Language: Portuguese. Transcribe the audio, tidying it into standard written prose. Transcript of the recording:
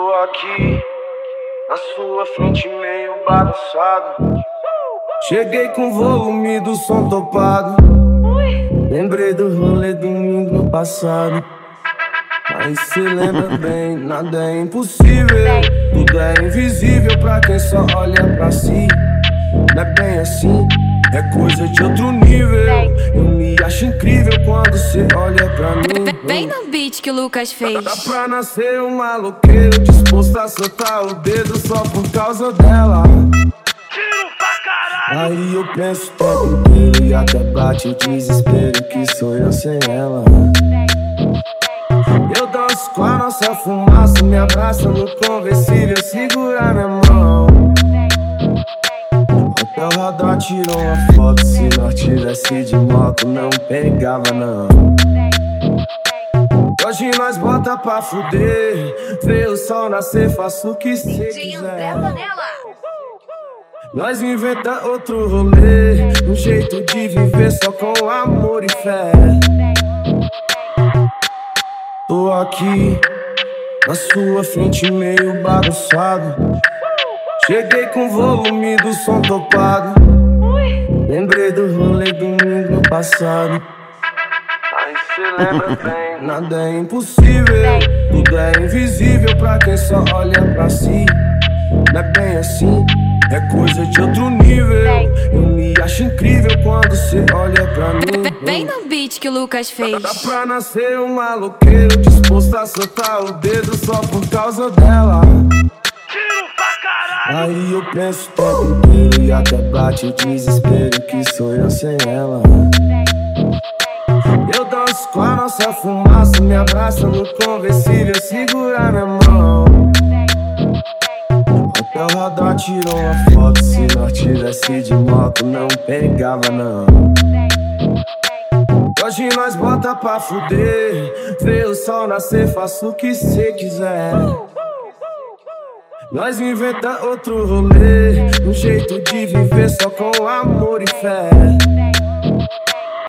Tô aqui, na sua frente meio bagunçado. Cheguei com volume do som topado. Lembrei do rolê domingo no passado. Mas cê lembra bem, nada é impossível. Tudo é invisível pra quem só olha pra si. Não é bem assim, é coisa de outro nível. Eu me acho incrível quando cê olha pra mim. Bem no beat que o Lucas fez. Dá pra nascer um maloqueiro disposto a soltar o dedo só por causa dela. Aí eu penso o tempo inteiro e até bate o desespero que sou eu sem ela. Eu danço com a nossa fumaça, me abraça no conversível, segura minha mão. Até o radar tirou uma foto, se nós tivesse de moto não pegava não. Hoje nós bota pra fuder, vê o sol nascer, faço o que cê quiser. Nós inventa outro rolê, um jeito de viver só com amor e fé. Tô aqui, na sua frente meio bagunçado. Cheguei com volume do som topado. Lembrei do rolê domingo no passado. Aí cê lembra bem, nada é impossível. Tudo é invisível pra quem só olha pra si. Não é bem assim, é coisa de outro nível. Eu me acho incrível quando cê olha pra mim. Bem no beat que o Lucas fez. Dá pra nascer um maloqueiro disposto a soltar o dedo só por causa dela. Aí eu penso o tempo inteiro e até bate o desespero que sou eu sem ela. Eu danço com a nossa fumaça, me abraça no conversível, segura minha mão. Até o radar tirou uma foto, se nós tivesse de moto não pegava não. Hoje nós bota pra fuder, vê o sol nascer, faço o que cê quiser. Nós inventa outro rolê, um jeito de viver só com amor e fé.